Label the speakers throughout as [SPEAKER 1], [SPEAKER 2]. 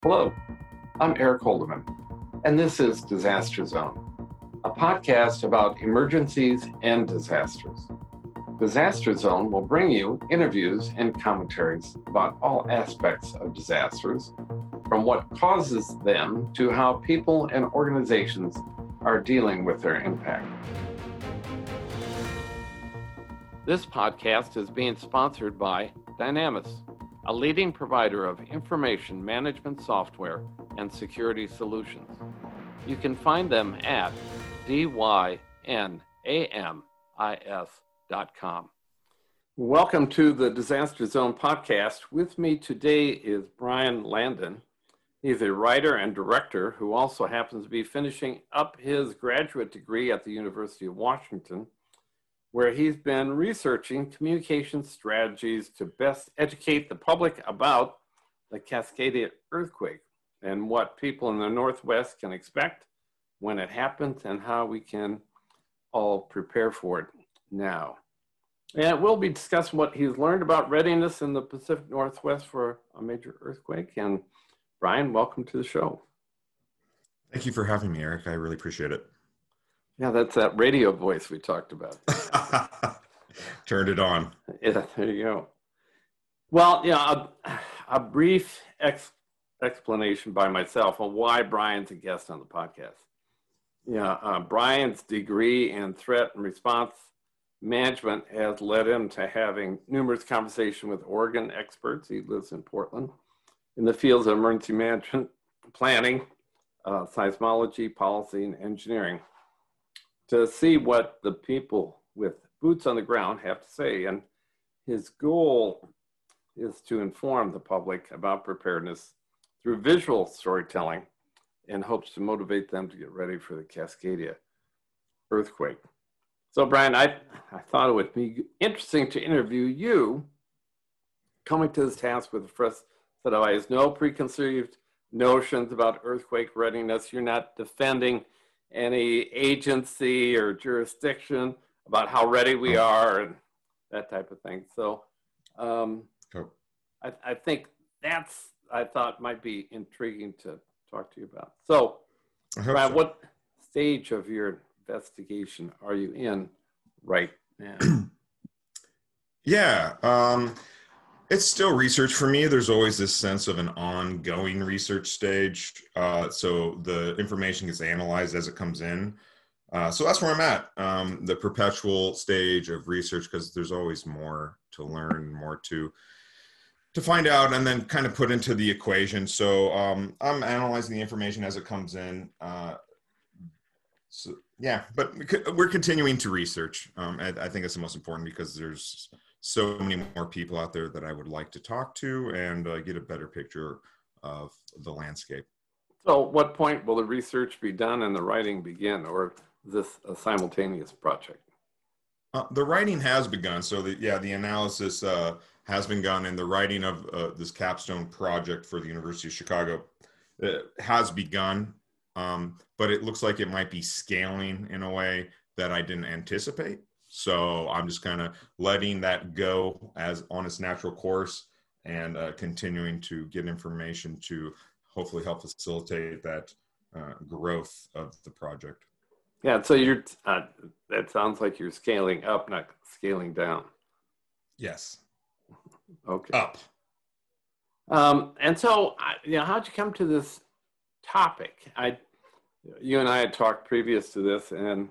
[SPEAKER 1] Hello, I'm Eric Holdeman, and this is Disaster Zone, a podcast about emergencies and disasters. Disaster Zone will bring you interviews and commentaries about all aspects of disasters, from what causes them to how people and organizations are dealing with their impact. This podcast is being sponsored by Dynamis, a leading provider of information management software and security solutions. You can find them at dynamis.com. Welcome to the Disaster Zone podcast. With me today is Brian Landon. He's a writer and director who also happens to be finishing up his graduate degree at the University of Washington, where he's been researching communication strategies to best educate the public about the Cascadia earthquake and what people in the Northwest can expect when it happens and how we can all prepare for it now. And we'll be discussing what he's learned about readiness in the Pacific Northwest for a major earthquake. And Brian, welcome to the show.
[SPEAKER 2] Thank you for having me, Eric. I really appreciate it.
[SPEAKER 1] Yeah, that's that radio voice we talked about.
[SPEAKER 2] Turned it on.
[SPEAKER 1] Yeah, there you go. Well, a brief explanation by myself on why Brian's a guest on the podcast. Brian's degree in threat and response management has led him to having numerous conversations with Oregon experts. He lives in Portland in the fields of emergency management, planning, seismology, policy, and engineering, to see what the people with boots on the ground have to say. And his goal is to inform the public about preparedness through visual storytelling in hopes to motivate them to get ready for the Cascadia earthquake. So Brian, I thought it would be interesting to interview you coming to this task with a fresh set of eyes. No preconceived notions about earthquake readiness. You're not defending any agency or jurisdiction about how ready we are and that type of thing. So
[SPEAKER 2] Cool.
[SPEAKER 1] I think I thought might be intriguing to talk to you about. So, Brian, what stage of your investigation are you in right now?
[SPEAKER 2] It's still research for me. There's always this sense of an ongoing research stage. So the information gets analyzed as it comes in. So that's where I'm at, the perpetual stage of research, because there's always more to learn, more to find out, and then kind of put into the equation. So I'm analyzing the information as it comes in. But we're continuing to research. I think it's the most important, because there's so many more people out there that I would like to talk to and get a better picture of the landscape.
[SPEAKER 1] So at what point will the research be done and the writing begin, or is this a simultaneous project?
[SPEAKER 2] The writing has begun. So the analysis has begun, and the writing of this capstone project for the University of Chicago has begun. But it looks like it might be scaling in a way that I didn't anticipate. So I'm just kind of letting that go as on its natural course, and continuing to get information to hopefully help facilitate that growth of the project.
[SPEAKER 1] Yeah, so you're that sounds like you're scaling up, not scaling down.
[SPEAKER 2] Yes.
[SPEAKER 1] Okay.
[SPEAKER 2] Up.
[SPEAKER 1] And so, how'd you come to this topic? You and I had talked previous to this, and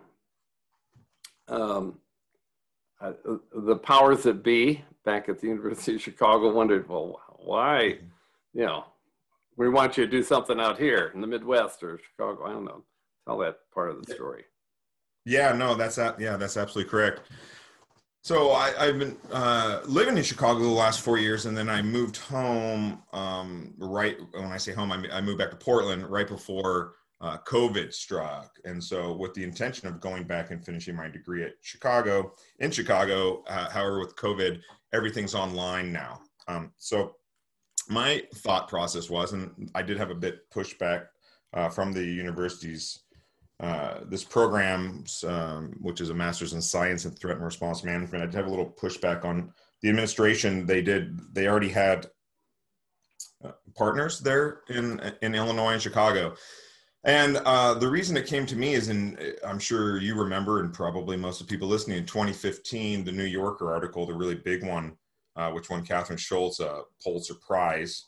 [SPEAKER 1] the powers that be back at the University of Chicago wondered, well, why, we want you to do something out here in the Midwest or Chicago. I don't know. Tell that part of the story.
[SPEAKER 2] Yeah, no, that's absolutely correct. So I've been living in Chicago the last 4 years, and then I moved home. Right when I say home, I moved back to Portland right before COVID struck, and so with the intention of going back and finishing my degree in Chicago. However, with COVID, everything's online now. So my thought process was, and I did have a bit pushback from the university's this program, which is a master's in science and threat and response management. I did have a little pushback on the administration. They already had partners there in Illinois and Chicago. And the reason it came to me is I'm sure you remember, and probably most of the people listening, in 2015, the New Yorker article, the really big one, which won Catherine Schultz a Pulitzer Prize.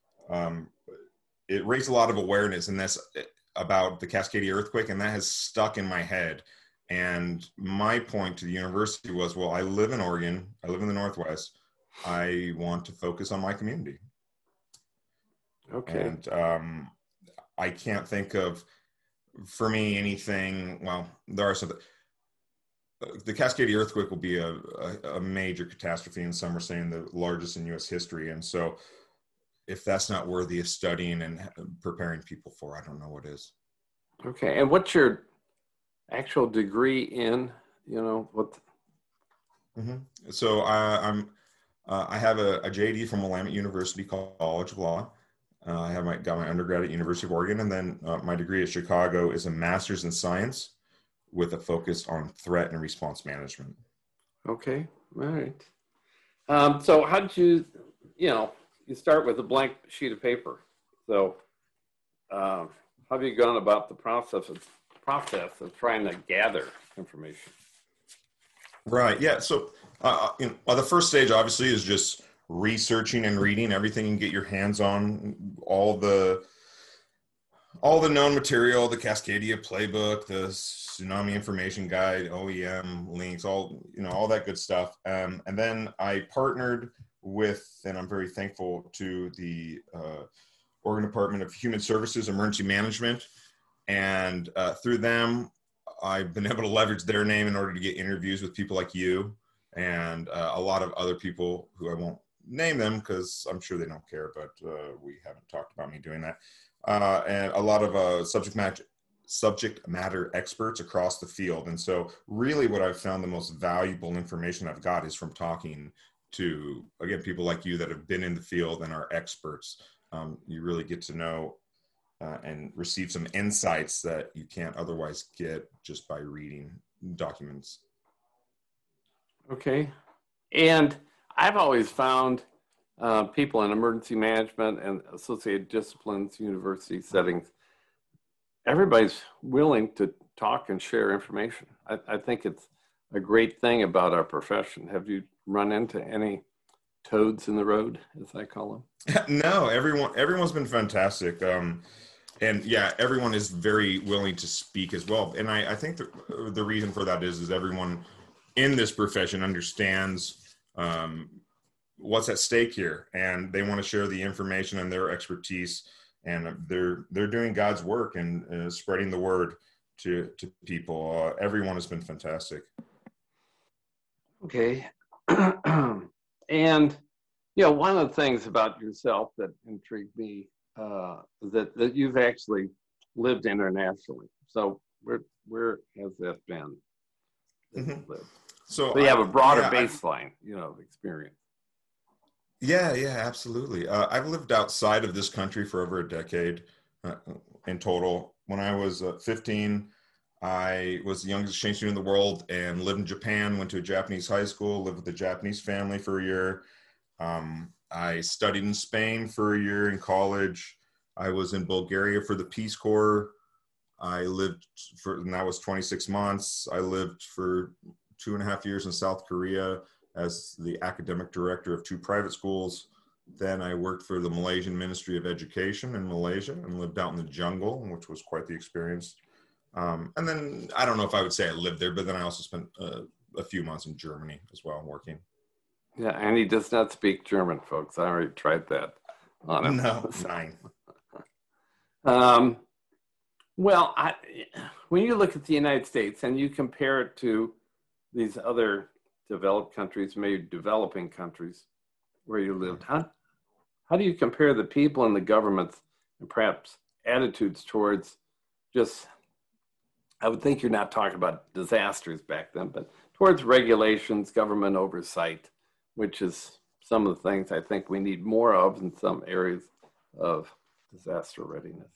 [SPEAKER 2] It raised a lot of awareness in this about the Cascadia earthquake, and that has stuck in my head. And my point to the university was, well, I live in Oregon, I live in the Northwest, I want to focus on my community.
[SPEAKER 1] Okay.
[SPEAKER 2] And I can't think of, for me, anything, well, there are some, the Cascadia earthquake will be a major catastrophe, and some are saying the largest in U.S. history. And so if that's not worthy of studying and preparing people for, I don't know what is.
[SPEAKER 1] Okay. And what's your actual degree in, what?
[SPEAKER 2] Mm-hmm. So I have a JD from Willamette University College of Law. I got my undergrad at University of Oregon, and then my degree at Chicago is a master's in science with a focus on threat and response management.
[SPEAKER 1] Okay. All right. So how did you start with a blank sheet of paper. So how have you gone about the process of trying to gather information?
[SPEAKER 2] Right. Yeah. So the first stage obviously is just researching and reading everything you can get your hands on, all the known material, the Cascadia playbook, the tsunami information guide, OEM links, all that good stuff. And then I partnered with, and I'm very thankful to, the Oregon Department of Human Services Emergency Management. And through them, I've been able to leverage their name in order to get interviews with people like you and a lot of other people who I won't name them because I'm sure they don't care, but we haven't talked about me doing that. And a lot of subject matter experts across the field. And so really what I've found the most valuable information I've got is from talking to, again, people like you that have been in the field and are experts. You really get to know and receive some insights that you can't otherwise get just by reading documents.
[SPEAKER 1] Okay. And I've always found people in emergency management and associated disciplines, university settings, everybody's willing to talk and share information. I think it's a great thing about our profession. Have you run into any toads in the road, as I call them?
[SPEAKER 2] No, everyone's been fantastic. And yeah, everyone is very willing to speak as well. And I think the reason for that is everyone in this profession understands what's at stake here, and they want to share the information and their expertise, and they're doing God's work and spreading the word to people. Everyone has been fantastic.
[SPEAKER 1] Okay. And one of the things about yourself that intrigued me is that you've actually lived internationally. So where has that been?
[SPEAKER 2] Mm-hmm.
[SPEAKER 1] So you have a broader baseline, of experience.
[SPEAKER 2] Yeah, absolutely. I've lived outside of this country for over a decade in total. When I was 15, I was the youngest exchange student in the world and lived in Japan, went to a Japanese high school, lived with a Japanese family for a year. I studied in Spain for a year in college. I was in Bulgaria for the Peace Corps. And that was 26 months. I lived for 2.5 years in South Korea as the academic director of 2 private schools. Then I worked for the Malaysian Ministry of Education in Malaysia and lived out in the jungle, which was quite the experience. And then I don't know if I would say I lived there, but then I also spent a few months in Germany as well working.
[SPEAKER 1] Yeah, and he does not speak German, folks. I already tried that on him.
[SPEAKER 2] No, 9.
[SPEAKER 1] Well, when you look at the United States and you compare it to these other developed countries, maybe developing countries where you lived, how do you compare the people and the governments and perhaps attitudes towards just, I would think you're not talking about disasters back then, but towards regulations, government oversight, which is some of the things I think we need more of in some areas of disaster readiness.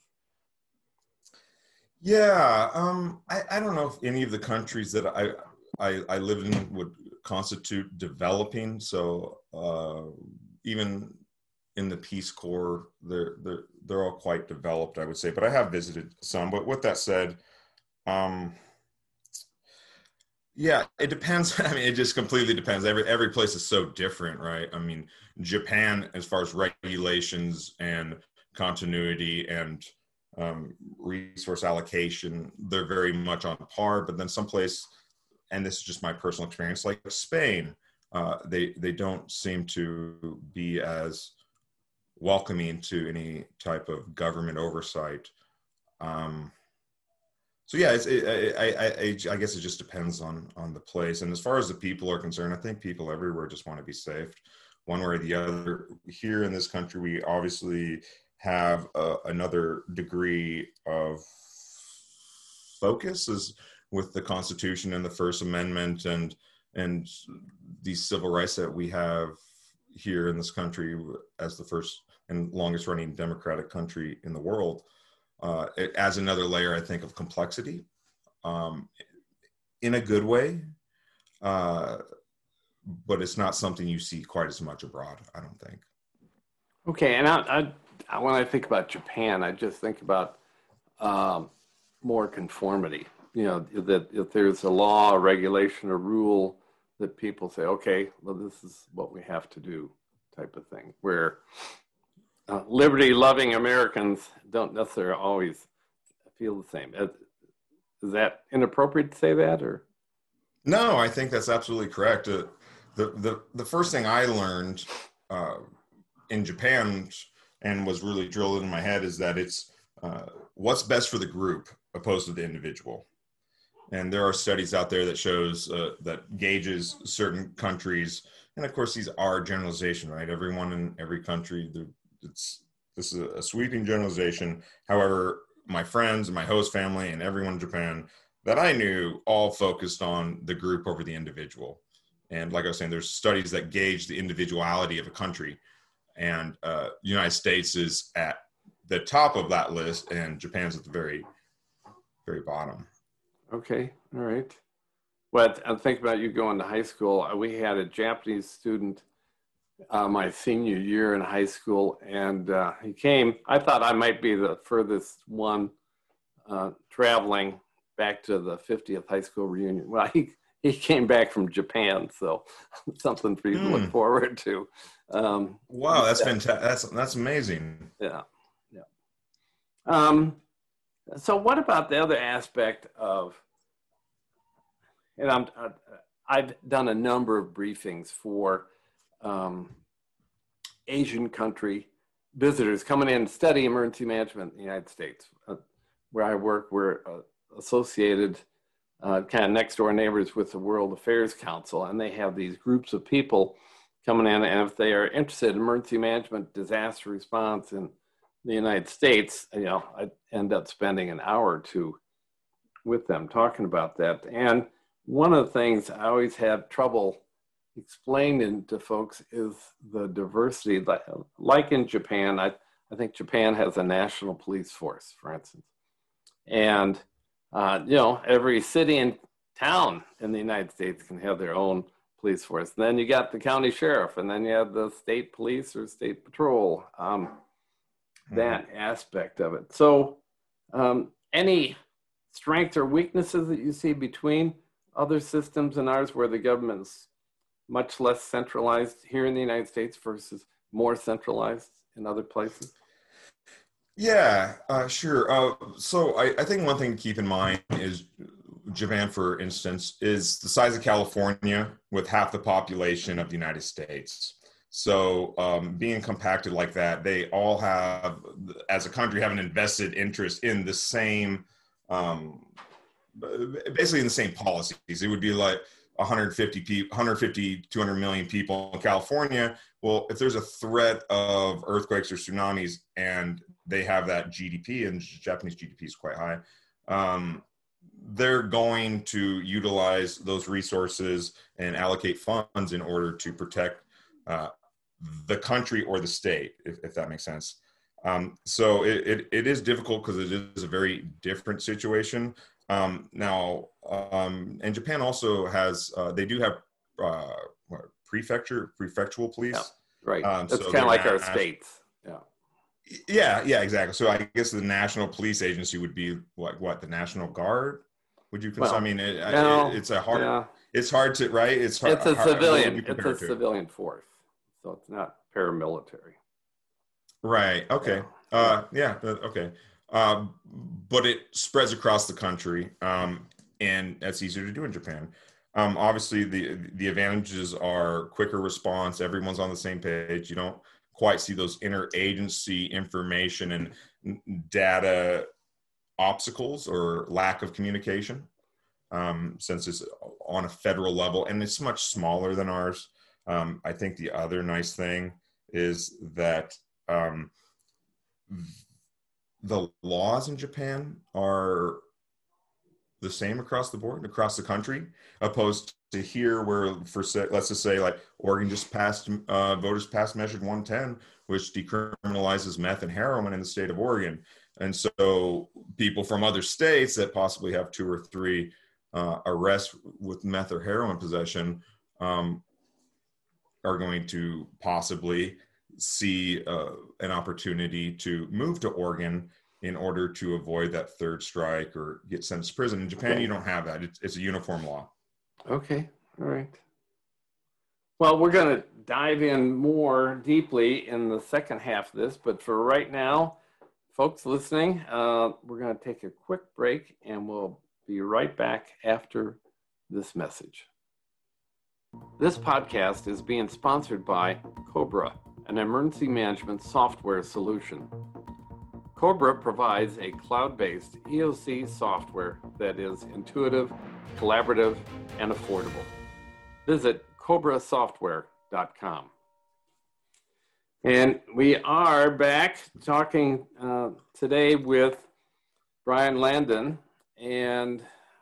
[SPEAKER 2] Yeah, I don't know if any of the countries that I live in would constitute developing. So even in the Peace Corps, they're all quite developed, I would say. But I have visited some. But with that said, yeah, it depends. I mean, it just completely depends. Every place is so different, right? I mean, Japan, as far as regulations and continuity and resource allocation, they're very much on par. But then someplace, and this is just my personal experience, like Spain, they don't seem to be as welcoming to any type of government oversight. So yeah, I guess it just depends on the place. And as far as the people are concerned, I think people everywhere just want to be safe, one way or the other. Here in this country, we obviously have another degree of focus is with the Constitution and the First Amendment and these civil rights that we have here in this country as the first and longest running democratic country in the world. It adds another layer, I think, of complexity in a good way, but it's not something you see quite as much abroad, I don't think.
[SPEAKER 1] Okay, and when I think about Japan, I just think about more conformity. You know, that if there's a law, a regulation, a rule that people say, okay, well, this is what we have to do, type of thing, where liberty-loving Americans don't necessarily always feel the same. Is that inappropriate to say that, or?
[SPEAKER 2] No, I think that's absolutely correct. The first thing I learned in Japan and was really drilled in my head is that it's what's best for the group opposed to the individual. And there are studies out there that shows that gauges certain countries, and of course these are generalization, right? Everyone in every country, this is a sweeping generalization. However, my friends and my host family and everyone in Japan that I knew all focused on the group over the individual. And like I was saying, there's studies that gauge the individuality of a country. And the United States is at the top of that list, and Japan's at the very, very bottom.
[SPEAKER 1] Okay, all right. Well, I'm thinking about you going to high school. We had a Japanese student my senior year in high school, and he came. I thought I might be the furthest one traveling back to the 50th high school reunion. Well, he came back from Japan, so something for you to look forward to.
[SPEAKER 2] Wow, that's fantastic. That's amazing.
[SPEAKER 1] Yeah, yeah. So what about the other aspect of, and I've done a number of briefings for Asian country visitors coming in to study emergency management in the United States. Where I work, we're associated kind of next door neighbors with the World Affairs Council, and they have these groups of people coming in, and if they are interested in emergency management, disaster response in the United States, you know, I end up spending an hour or two with them talking about that. And one of the things I always have trouble explaining to folks is the diversity. Like in Japan, I think Japan has a national police force, for instance. And, you know, every city and town in the United States can have their own police force. And then you got the county sheriff, and then you have the state police or state patrol, that aspect of it. So any strengths or weaknesses that you see between other systems and ours where the government's much less centralized here in the United States versus more centralized in other places?
[SPEAKER 2] Yeah, sure. So I think one thing to keep in mind is Japan, for instance, is the size of California with half the population of the United States. So being compacted like that, they all have, as a country, have an invested interest in the same, basically in the same policies. It would be like 150, 200 million people in California. Well, if there's a threat of earthquakes or tsunamis and they have that GDP, and Japanese GDP is quite high, they're going to utilize those resources and allocate funds in order to protect the country or the state, if that makes sense. So it is difficult because it is a very different situation. And Japan also has, they do have prefectural police.
[SPEAKER 1] Yeah, Right. That's
[SPEAKER 2] So
[SPEAKER 1] kind of
[SPEAKER 2] they're
[SPEAKER 1] like our
[SPEAKER 2] not.
[SPEAKER 1] states. Yeah.
[SPEAKER 2] Yeah, exactly. So I guess the National Police Agency would be like what, the National Guard? Would you consider? I
[SPEAKER 1] Well,
[SPEAKER 2] mean,
[SPEAKER 1] no,
[SPEAKER 2] it's a hard.
[SPEAKER 1] yeah.
[SPEAKER 2] It's hard to, right. It's hard.
[SPEAKER 1] It's a
[SPEAKER 2] What would
[SPEAKER 1] civilian.
[SPEAKER 2] you
[SPEAKER 1] It's
[SPEAKER 2] compare
[SPEAKER 1] a
[SPEAKER 2] it to?
[SPEAKER 1] civilian force, so it's not paramilitary.
[SPEAKER 2] Right.
[SPEAKER 1] Yeah.
[SPEAKER 2] Okay.
[SPEAKER 1] Yeah.
[SPEAKER 2] Yeah. Okay. But it spreads across the country, and that's easier to do in Japan. Obviously, the advantages are quicker response. Everyone's on the same page. You don't quite see those interagency information and data obstacles or lack of communication, since it's on a federal level and it's much smaller than ours. I think the other nice thing is that the laws in Japan are the same across the board, across the country, opposed to here where, let's just say, like Oregon just passed, voters passed Measure 110, which decriminalizes meth and heroin in the state of Oregon. And so people from other states that possibly have 2 or 3 arrests with meth or heroin possession are going to possibly see an opportunity to move to Oregon in order to avoid that third strike or get sentenced to prison. In Japan,
[SPEAKER 1] Okay.
[SPEAKER 2] you don't have that. It's a uniform law.
[SPEAKER 1] Okay. All right. Well, we're going to dive in more deeply in the second half of this, but for right now, folks listening, we're going to take a quick break and we'll be right back after this message. This podcast is being sponsored by Cobra, an emergency management software solution. Cobra provides a cloud-based EOC software that is intuitive, collaborative, and affordable. Visit cobrasoftware.com. And we are back talking today with Brian Landon. And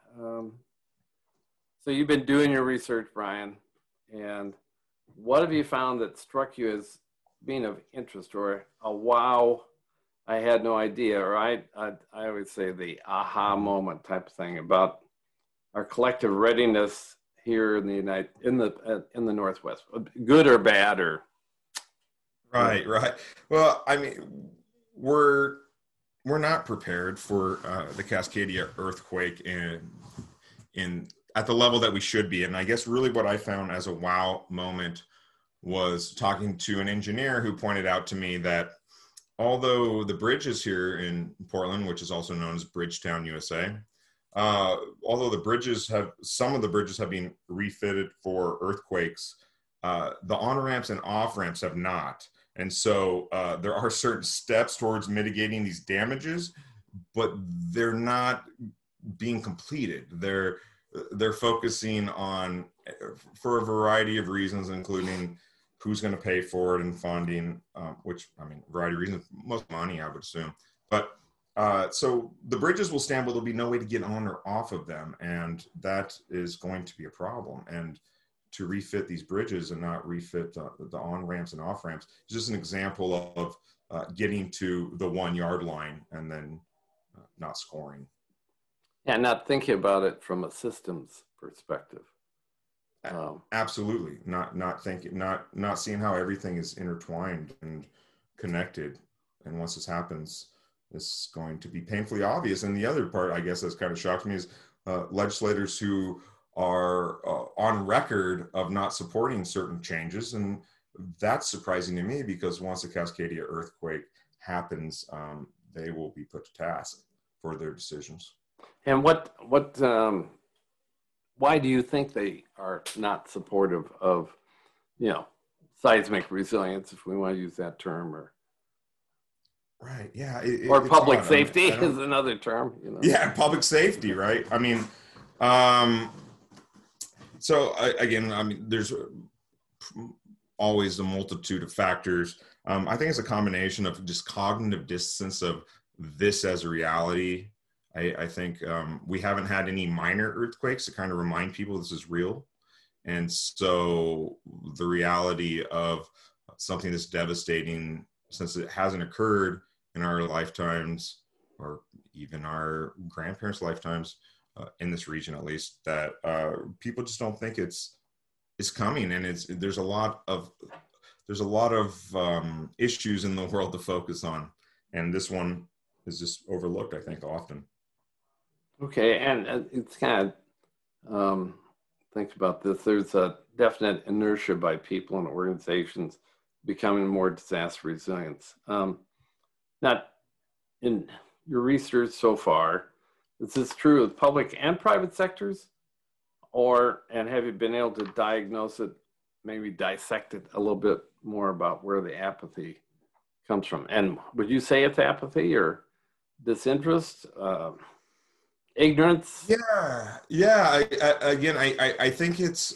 [SPEAKER 1] so you've been doing your research, Brian, and what have you found that struck you as being of interest or a wow, I had no idea, or I always say the aha moment type of thing about our collective readiness here in the in the Northwest, good or bad, or
[SPEAKER 2] Right. Well, I mean, we're not prepared for the Cascadia earthquake in at the level that we should be. And I guess really what I found as a wow moment was talking to an engineer who pointed out to me that although the bridges here in Portland, which is also known as Bridgetown, USA, although some of the bridges have been refitted for earthquakes, the on-ramps and off-ramps have not. And so there are certain steps towards mitigating these damages, but they're not being completed. They're focusing on, for a variety of reasons, including who's going to pay for it and funding, which, I mean, variety of reasons, most money, I would assume. But so the bridges will stand, but there'll be no way to get on or off of them. And that is going to be a problem. And to refit these bridges and not refit the on-ramps and off-ramps is just an example of getting to the 1 yard line and then not scoring.
[SPEAKER 1] Yeah, not thinking about it from a systems perspective.
[SPEAKER 2] Absolutely, not thinking, not seeing how everything is intertwined and connected. And once this happens, it's going to be painfully obvious. And the other part, I guess, that's kind of shocked me is legislators who are on record of not supporting certain changes. And that's surprising to me because once the Cascadia earthquake happens, they will be put to task for their decisions.
[SPEAKER 1] And why do you think they are not supportive of, seismic resilience, if we want to use that term, or
[SPEAKER 2] right? Yeah,
[SPEAKER 1] or public
[SPEAKER 2] odd.
[SPEAKER 1] safety
[SPEAKER 2] I mean,
[SPEAKER 1] is another term.
[SPEAKER 2] Yeah, public safety, right? I mean, so again, I mean, there's always a multitude of factors. I think it's a combination of just cognitive distance of this as a reality. I think we haven't had any minor earthquakes to kind of remind people this is real. And so the reality of something that's devastating, since it hasn't occurred in our lifetimes or even our grandparents' lifetimes, in this region at least, that people just don't think it's coming. And there's a lot of there's a lot of issues in the world to focus on, and this one is just overlooked, I think, often.
[SPEAKER 1] Okay, and it's kind of think about this. There's a definite inertia by people and organizations becoming more disaster resilient. Not in your research so far, is this true with public and private sectors? And have you been able to diagnose it, maybe dissect it a little bit more about where the apathy comes from? And would you say it's apathy or disinterest, ignorance?
[SPEAKER 2] Yeah. I think it's,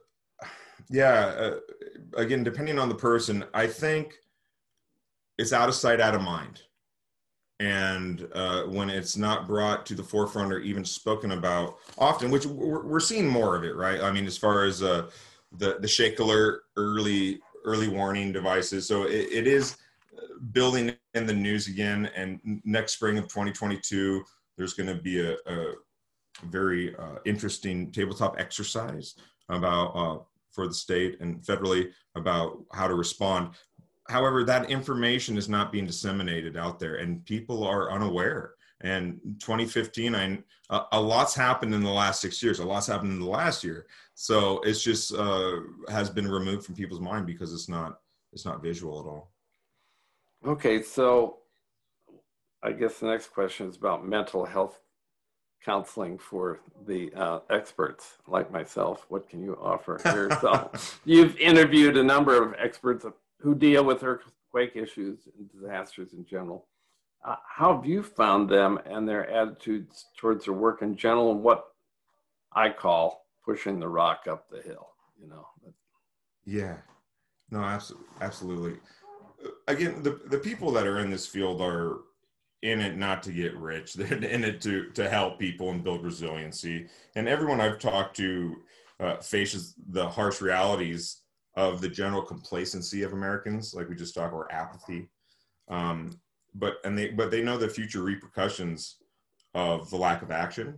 [SPEAKER 2] again, depending on the person, I think it's out of sight, out of mind. And when it's not brought to the forefront or even spoken about often, which we're seeing more of it, right? I mean, as far as the shake alert, early warning devices. So it is building in the news again. And next spring of 2022, there's going to be a very interesting tabletop exercise about for the state and federally about how to respond. However, that information is not being disseminated out there, and people are unaware. And 2015, a lot's happened in the last 6 years. A lot's happened in the last year. So it's just has been removed from people's mind because it's not visual at all.
[SPEAKER 1] Okay, so I guess the next question is about mental health counseling for the experts like myself. What can you offer here? So you've interviewed a number of experts who deal with earthquake issues and disasters in general. How have you found them and their attitudes towards their work in general, and what I call pushing the rock up the hill, you know?
[SPEAKER 2] Yeah, no, absolutely. Again, the people that are in this field are in it not to get rich. They're in it to help people and build resiliency. And everyone I've talked to faces the harsh realities of the general complacency of Americans, like we just talked, or apathy. But they know the future repercussions of the lack of action.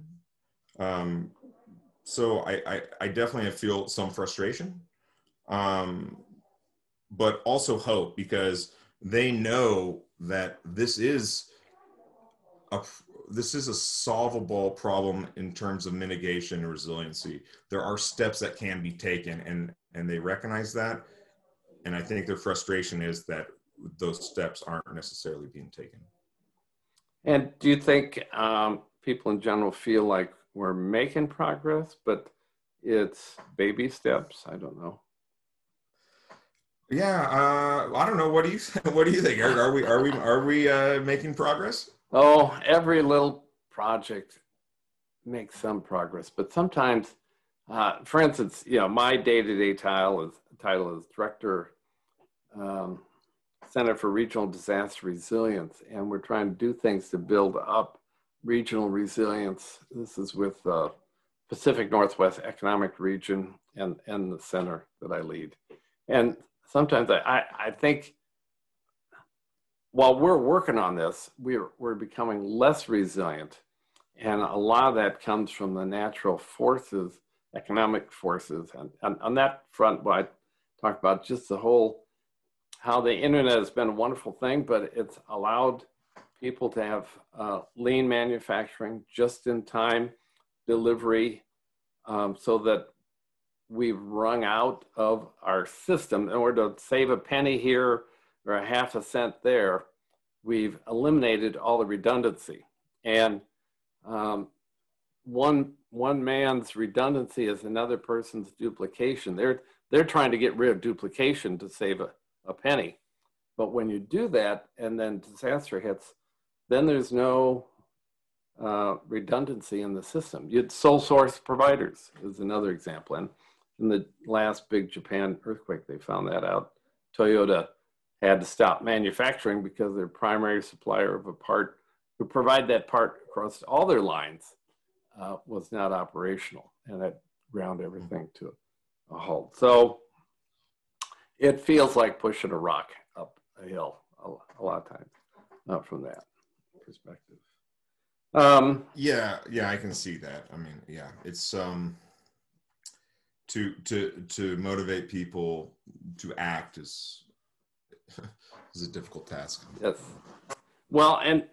[SPEAKER 2] So I definitely feel some frustration, but also hope, because they know that this is a solvable problem in terms of mitigation and resiliency. There are steps that can be taken, and they recognize that. And I think their frustration is that those steps aren't necessarily being taken.
[SPEAKER 1] And do you think people in general feel like we're making progress, but it's baby steps? I don't know.
[SPEAKER 2] Yeah, I don't know. What do you think? Are we making progress?
[SPEAKER 1] Oh, every little project makes some progress, but sometimes, for instance, my day-to-day title is Director, Center for Regional Disaster Resilience, and we're trying to do things to build up regional resilience. This is with the Pacific Northwest Economic Region and the center that I lead. And sometimes I think while we're working on this, we're becoming less resilient. And a lot of that comes from the natural forces, economic forces. And on that front, what I talk about just how the internet has been a wonderful thing, but it's allowed people to have lean manufacturing, just-in-time delivery, so that we've wrung out of our system. In order to save a penny here or a half a cent there, we've eliminated all the redundancy. And one man's redundancy is another person's duplication. They're trying to get rid of duplication to save a penny. But when you do that and then disaster hits, then there's no redundancy in the system. You'd sole source providers is another example. And in the last big Japan earthquake, they found that out. Toyota had to stop manufacturing because their primary supplier of a part who provide that part across all their lines was not operational, and that ground everything to a halt. So it feels like pushing a rock up a hill a lot of times, not from that perspective.
[SPEAKER 2] Yeah, I can see that. I mean, yeah, it's to motivate people to act is a difficult task.
[SPEAKER 1] Yes. Well, and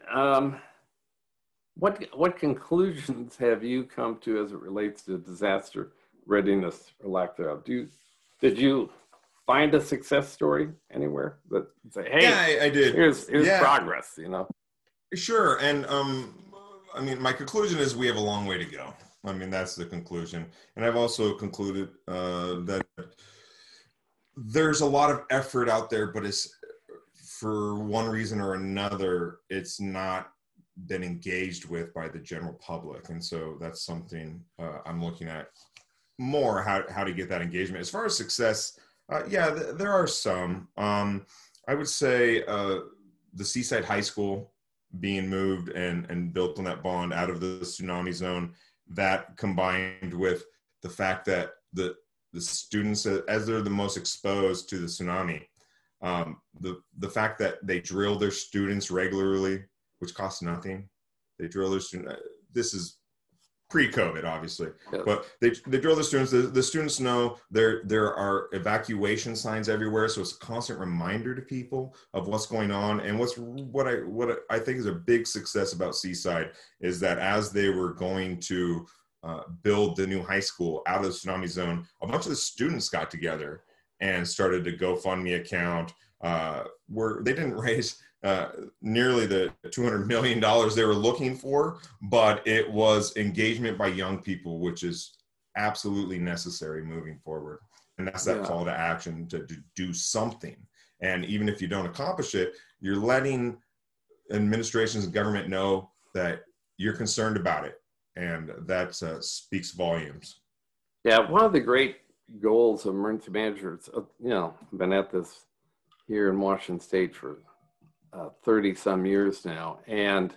[SPEAKER 1] what conclusions have you come to as it relates to disaster readiness or lack thereof? Did you find a success story anywhere that say, hey,
[SPEAKER 2] yeah, I did.
[SPEAKER 1] Here's progress, you know?
[SPEAKER 2] Sure. And I mean, my conclusion is we have a long way to go. I mean, that's the conclusion. And I've also concluded that there's a lot of effort out there, but it's for one reason or another, it's not been engaged with by the general public. And so that's something I'm looking at more, how to get that engagement. As far as success, there are some. I would say the Seaside High School being moved and built on that bond out of the tsunami zone, that combined with the fact that the students, as they're the most exposed to the tsunami, the fact that they drill their students regularly, which costs nothing. They drill their students. This is pre-COVID, obviously, yes. But they drill the students. The students know there are evacuation signs everywhere, so it's a constant reminder to people of what's going on. And what I think is a big success about Seaside is that as they were going to build the new high school out of the tsunami zone, a bunch of the students got together and started a GoFundMe account where they didn't raise nearly the $200 million they were looking for, but it was engagement by young people, which is absolutely necessary moving forward. And that's that call to action to do something. And even if you don't accomplish it, you're letting administrations and government know that you're concerned about it. And that speaks volumes.
[SPEAKER 1] Yeah, one of the great goals of emergency managers, I've been at this here in Washington State for 30 some years now, and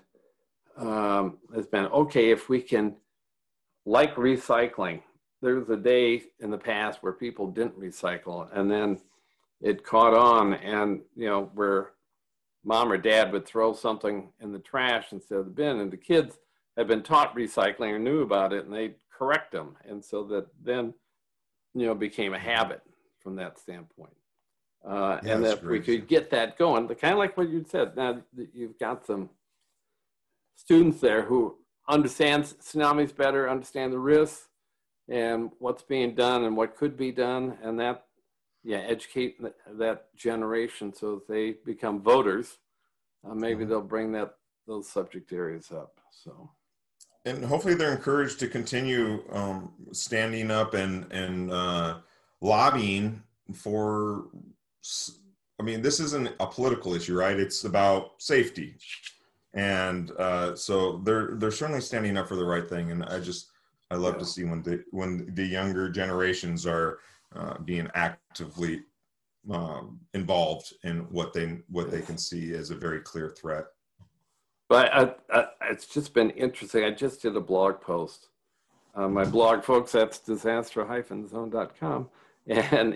[SPEAKER 1] has been, okay, if we can, like recycling, there was a day in the past where people didn't recycle, and then it caught on, and where mom or dad would throw something in the trash instead of the bin, and the kids had been taught recycling or knew about it, and they'd correct them, and so that then became a habit from that standpoint. And that we could get that going, kind of like what you said. Now that you've got some students there who understand tsunamis better, understand the risks and what's being done and what could be done, and that, educate that generation so that they become voters. Maybe they'll bring those subject areas up. So,
[SPEAKER 2] and hopefully they're encouraged to continue standing up and lobbying for. I mean, this isn't a political issue, right? It's about safety. And so they're certainly standing up for the right thing. And I love to see when the younger generations are being actively involved in what they can see as a very clear threat.
[SPEAKER 1] But it's just been interesting. I just did a blog post. My blog, folks, that's disaster-zone.com. And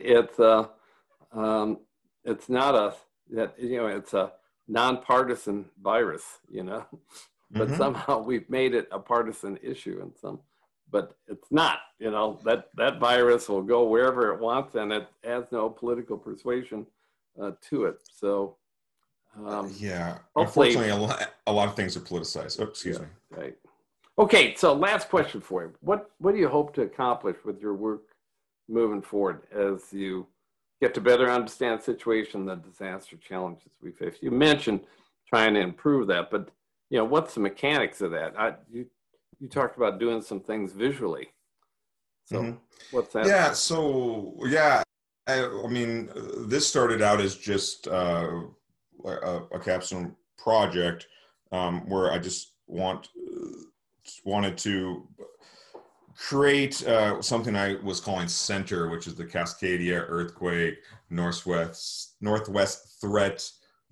[SPEAKER 1] it's not it's a nonpartisan virus, but somehow we've made it a partisan issue but it's not, that virus will go wherever it wants, and it has no political persuasion to it. So,
[SPEAKER 2] unfortunately, a lot of things are politicized. Oh, excuse me.
[SPEAKER 1] Right. Okay. So last question for you. What do you hope to accomplish with your work moving forward as you get to better understand the situation, the disaster challenges we face? You mentioned trying to improve that, but what's the mechanics of that? You talked about doing some things visually. So what's that?
[SPEAKER 2] Yeah. So I mean, this started out as just a capstone project where I just wanted to create something I was calling CENTER, which is the Cascadia Earthquake Northwest Threat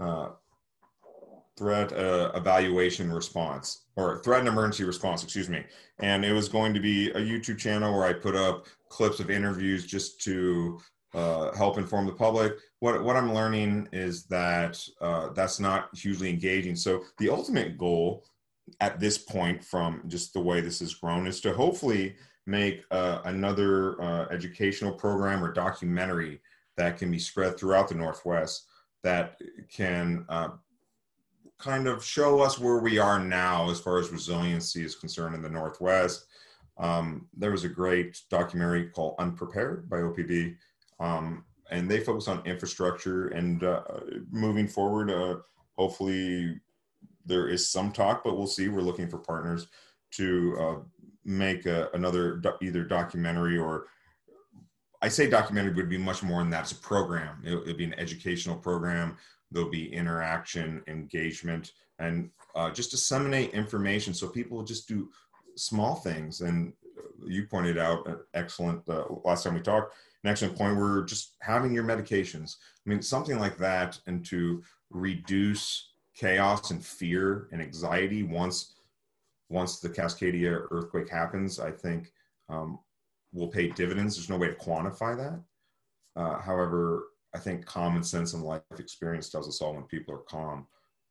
[SPEAKER 2] Evaluation Response, or Threat and Emergency Response, excuse me. And it was going to be a YouTube channel where I put up clips of interviews just to help inform the public. What I'm learning is that that's not hugely engaging. So the ultimate goal at this point, from just the way this has grown, is to hopefully make another educational program or documentary that can be spread throughout the Northwest that can kind of show us where we are now as far as resiliency is concerned in the Northwest. There was a great documentary called Unprepared by OPB, and they focus on infrastructure and moving forward. Hopefully there is some talk, but we'll see. We're looking for partners to make another either documentary, or I say documentary would be much more than that. It's a program. It'll be an educational program. There'll be interaction, engagement, and just disseminate information so people just do small things. And you pointed out excellent, last time we talked, an excellent point where just having your medications. I mean, something like that, and to reduce chaos and fear and anxiety once the Cascadia earthquake happens, I think will pay dividends. There's no way to quantify that. However, I think common sense and life experience tells us all when people are calm,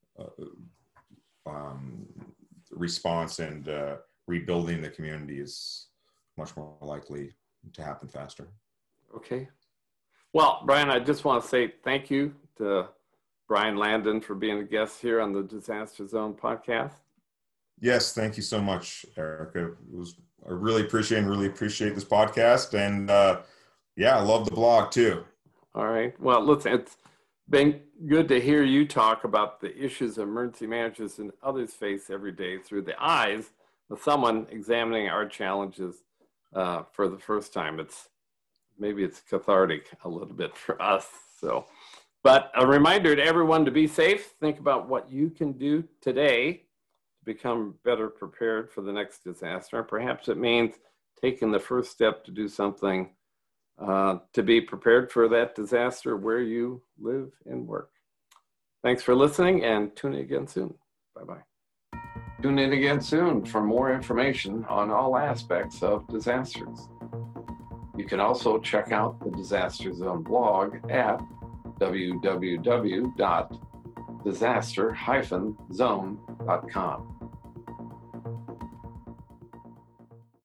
[SPEAKER 2] response and rebuilding the community is much more likely to happen faster.
[SPEAKER 1] Okay. Well, Brian, I just want to say thank you to Brian Landon for being a guest here on the Disaster Zone podcast.
[SPEAKER 2] Yes, thank you so much, Eric. I really appreciate this podcast, and I love the blog too. All
[SPEAKER 1] right. Well, listen, it's been good to hear you talk about the issues emergency managers and others face every day through the eyes of someone examining our challenges for the first time. Maybe it's cathartic a little bit for us. So, but a reminder to everyone to be safe. Think about what you can do today to become better prepared for the next disaster. Perhaps it means taking the first step to do something to be prepared for that disaster where you live and work. Thanks for listening, and tune in again soon. Bye-bye. Tune in again soon for more information on all aspects of disasters. You can also check out the Disaster Zone blog at www.disaster-zone.com.